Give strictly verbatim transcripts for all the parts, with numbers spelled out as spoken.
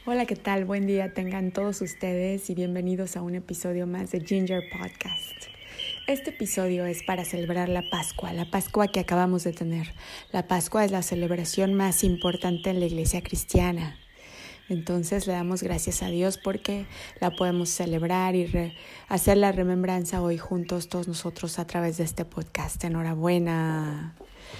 Hola, ¿qué tal? Buen día tengan todos ustedes y bienvenidos a un episodio más de Ginger Podcast. Este episodio es para celebrar la Pascua, la Pascua que acabamos de tener. La Pascua es la celebración más importante en la iglesia cristiana. Entonces le damos gracias a Dios porque la podemos celebrar y re- hacer la remembranza hoy juntos todos nosotros a través de este podcast. Enhorabuena.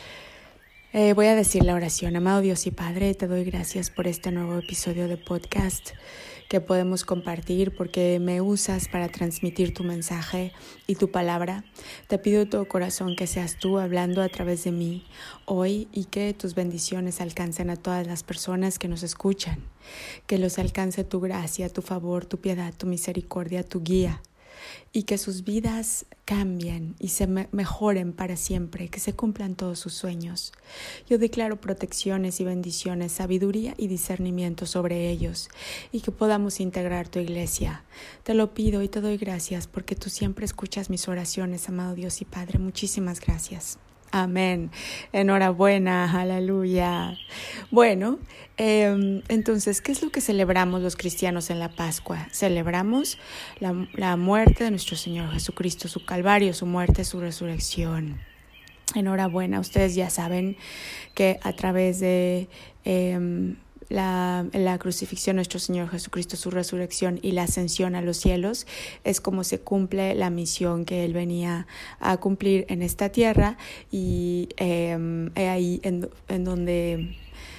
Eh, voy a decir la oración. Amado Dios y Padre, te doy gracias por este nuevo episodio de podcast que podemos compartir porque me usas para transmitir tu mensaje y tu palabra. Te pido de todo corazón que seas tú hablando a través de mí hoy y que tus bendiciones alcancen a todas las personas que nos escuchan. Que los alcance tu gracia, tu favor, tu piedad, tu misericordia, tu guía. Y que sus vidas cambien y se me- mejoren para siempre, que se cumplan todos sus sueños. Yo declaro protecciones y bendiciones, sabiduría y discernimiento sobre ellos y que podamos integrar tu iglesia. Te lo pido y te doy gracias porque tú siempre escuchas mis oraciones, amado Dios y Padre. Muchísimas gracias. Amén. Enhorabuena, aleluya. Bueno, eh, entonces, ¿qué es lo que celebramos los cristianos en la Pascua? Celebramos la, la muerte de nuestro Señor Jesucristo, su calvario, su muerte, su resurrección. Enhorabuena, ustedes ya saben que a través de eh, la, la crucifixión de nuestro Señor Jesucristo, su resurrección y la ascensión a los cielos, es como se cumple la misión que Él venía a cumplir en esta tierra y eh, ahí en, en donde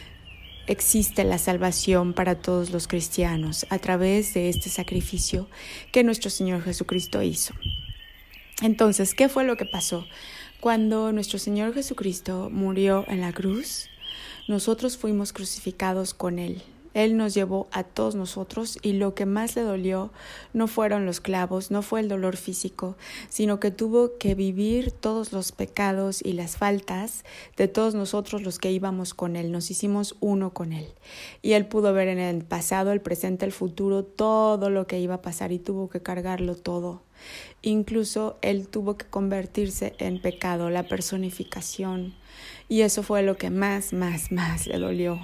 existe la salvación para todos los cristianos a través de este sacrificio que nuestro Señor Jesucristo hizo. Entonces, ¿qué fue lo que pasó? Cuando nuestro Señor Jesucristo murió en la cruz, nosotros fuimos crucificados con Él. Él nos llevó a todos nosotros y lo que más le dolió no fueron los clavos, no fue el dolor físico, sino que tuvo que vivir todos los pecados y las faltas de todos nosotros los que íbamos con Él. Nos hicimos uno con Él. Y Él pudo ver en el pasado, el presente, el futuro, todo lo que iba a pasar y tuvo que cargarlo todo. Incluso Él tuvo que convertirse en pecado, la personificación. Y eso fue lo que más, más, más le dolió.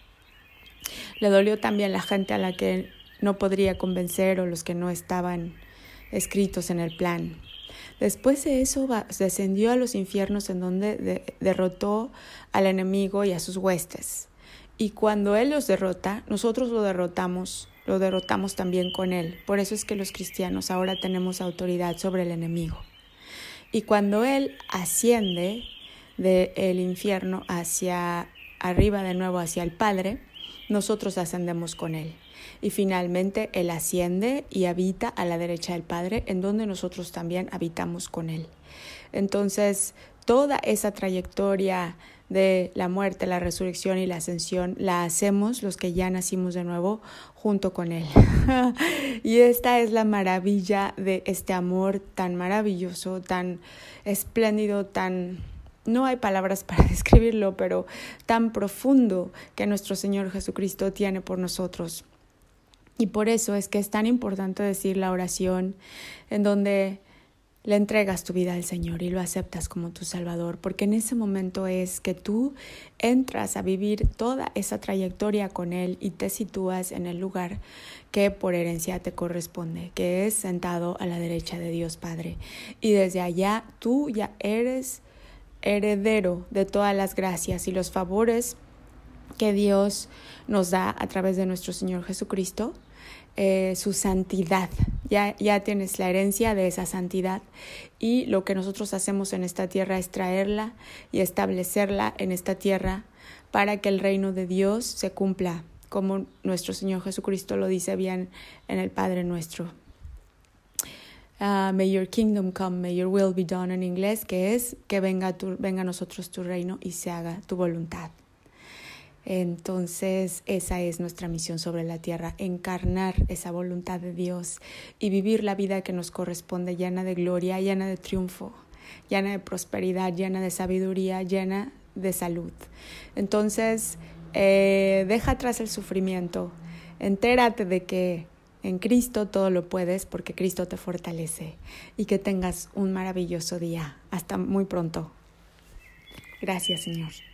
Le dolió también la gente a la que no podría convencer o los que no estaban escritos en el plan. Después de eso va, descendió a los infiernos en donde de, derrotó al enemigo y a sus huestes. Y cuando Él los derrota, nosotros lo derrotamos, lo derrotamos también con Él. Por eso es que los cristianos ahora tenemos autoridad sobre el enemigo. Y cuando Él asciende del infierno hacia arriba de nuevo hacia el Padre, nosotros ascendemos con Él. Y finalmente Él asciende y habita a la derecha del Padre, en donde nosotros también habitamos con Él. Entonces, toda esa trayectoria de la muerte, la resurrección y la ascensión la hacemos los que ya nacimos de nuevo junto con Él. Y esta es la maravilla de este amor tan maravilloso, tan espléndido, tan... No hay palabras para describirlo, pero tan profundo que nuestro Señor Jesucristo tiene por nosotros. Y por eso es que es tan importante decir la oración en donde le entregas tu vida al Señor y lo aceptas como tu Salvador, porque en ese momento es que tú entras a vivir toda esa trayectoria con Él y te sitúas en el lugar que por herencia te corresponde, que es sentado a la derecha de Dios Padre. Y desde allá tú ya eres heredero de todas las gracias y los favores que Dios nos da a través de nuestro Señor Jesucristo, eh, su santidad. Ya, ya tienes la herencia de esa santidad y lo que nosotros hacemos en esta tierra es traerla y establecerla en esta tierra para que el reino de Dios se cumpla, como nuestro Señor Jesucristo lo dice bien en el Padre Nuestro. Uh, may your kingdom come, may your will be done en inglés, que es que venga, tu, venga a nosotros tu reino y se haga tu voluntad. Entonces esa es nuestra misión sobre la tierra, encarnar esa voluntad de Dios y vivir la vida que nos corresponde, llena de gloria, llena de triunfo, llena de prosperidad, llena de sabiduría, llena de salud. Entonces eh, deja atrás el sufrimiento, entérate de que en Cristo todo lo puedes porque Cristo te fortalece y que tengas un maravilloso día. Hasta muy pronto. Gracias, Señor.